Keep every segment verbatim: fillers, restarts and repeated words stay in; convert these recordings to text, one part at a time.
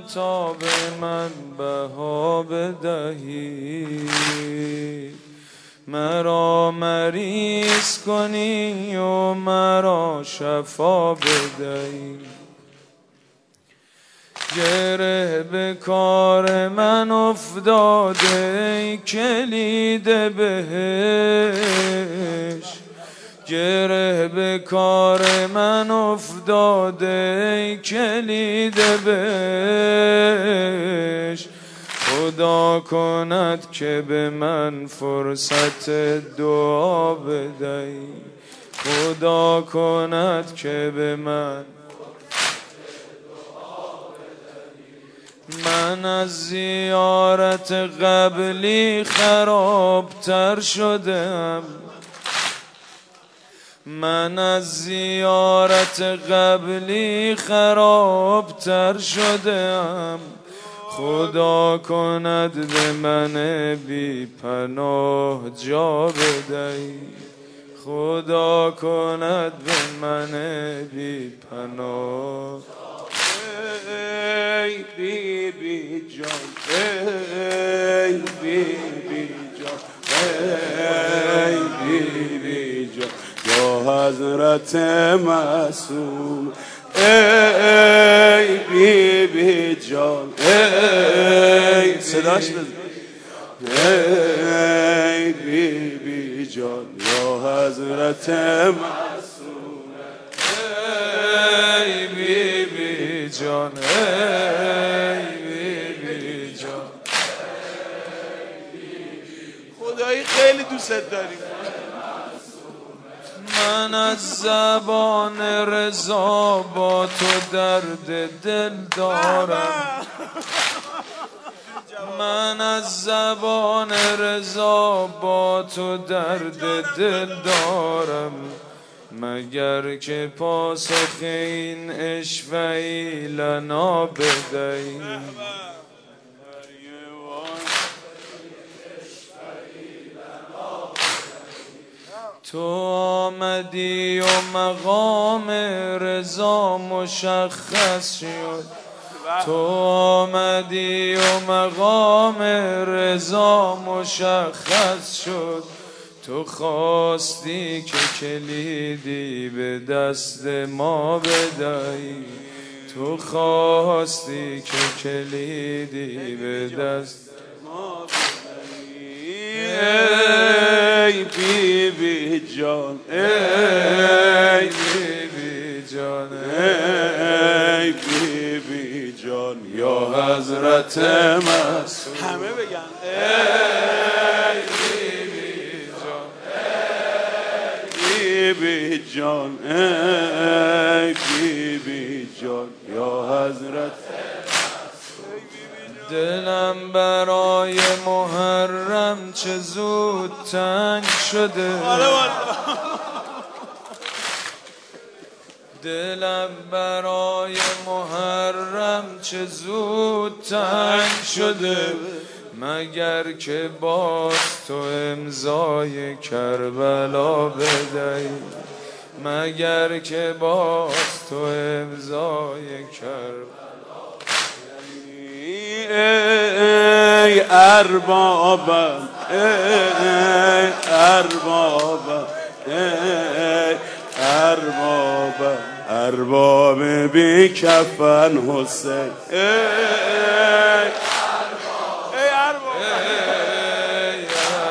تا به من بها بدهی، مرا مریض کنی و مرا شفا بدهی. گره به کار من افتاده ای کلید بهشت، گره به کار من افتاده ای کلید بهشت. خدا کند که به من فرصت دعا بدهی، خدا کند که به من. من از زیارت قبلی خرابتر شدم، من از زیارت قبلی خرابتر شدم. خدا کند به من بی پناه جا بدهی، خدا کند به من بی پناه. ای بی بی جان، ای بی بی جان، ای بی بی جان یا حضرت معصوم. ای بی بی جان، ای صداش بزن. ای بی بی جان یا حضرت معصوم. ای بی بی جان، ای بی بی جان. خدایی خیلی دوست داریم. من از زبان رضا با تو درد دل دارم، من از زبان رضا با تو درد دل دارم. مگر که پاسخ این اشفعی لنا بدهی، تو آمدی و مقام رضا مشخص شد، تو آمدی و مقام رضا مشخص شد. تو خواستی که کلیدی به دست ما بدهی، تو خواستی که کلیدی به دست ما بدهی. ای بی بی جان، ای بی بی جان، ای بی بی جان یا حضرت معصوم. همه بگن ای بی بی جان، ای بی بی جان یا حضرت. دلم برای محرم چه زود تنگ شده، دلم برای محرم چه زود تنگ شده. مگر که باز تو امضای کربلا بدهی، مگر که باز تو امضای کربلا. ای اربابم، ای اربابم، ای اربابم، ارباب بی کفن حسین. ای ای ارباب، ای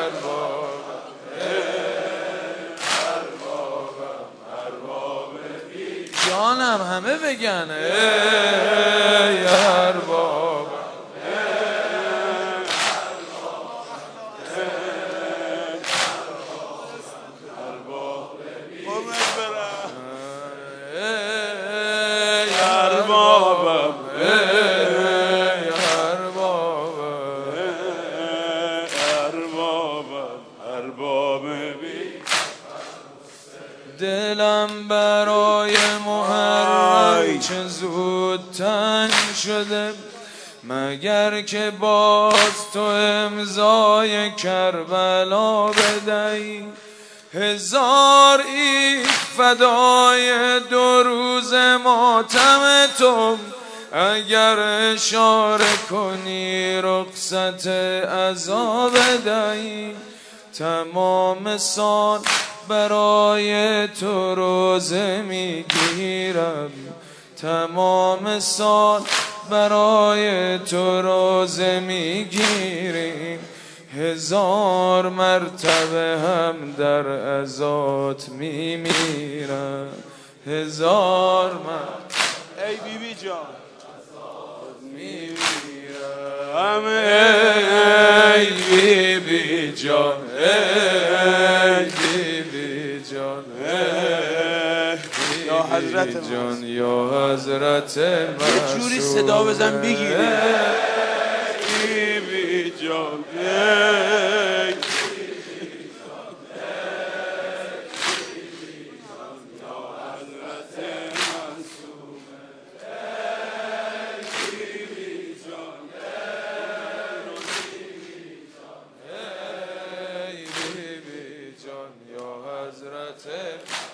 ارباب جانم همه بگن ای ارباب. اربابم، ای اربابم، اربابم، ارباب بی. دلم برای محرم چه زود تنگ شده. مگر که باز تو امضای کربلا بدهی. هزار عید فدای دو روز ماتم تو، اگر اشاره کنی رخصت عذاب دهی، تمام سال برای تو روزه میگیرم، تمام سال برای تو روزه میگیریم، هزار مرتبه هم در عزات میمیرم، هزار مرتبه ای بی بی جان میمیرم، ای بی بی جان، ای بی بی جان، یا حضرت جان، یا حضرت یه جوری صدا بزن بگیری بی بی جان، یا حضرت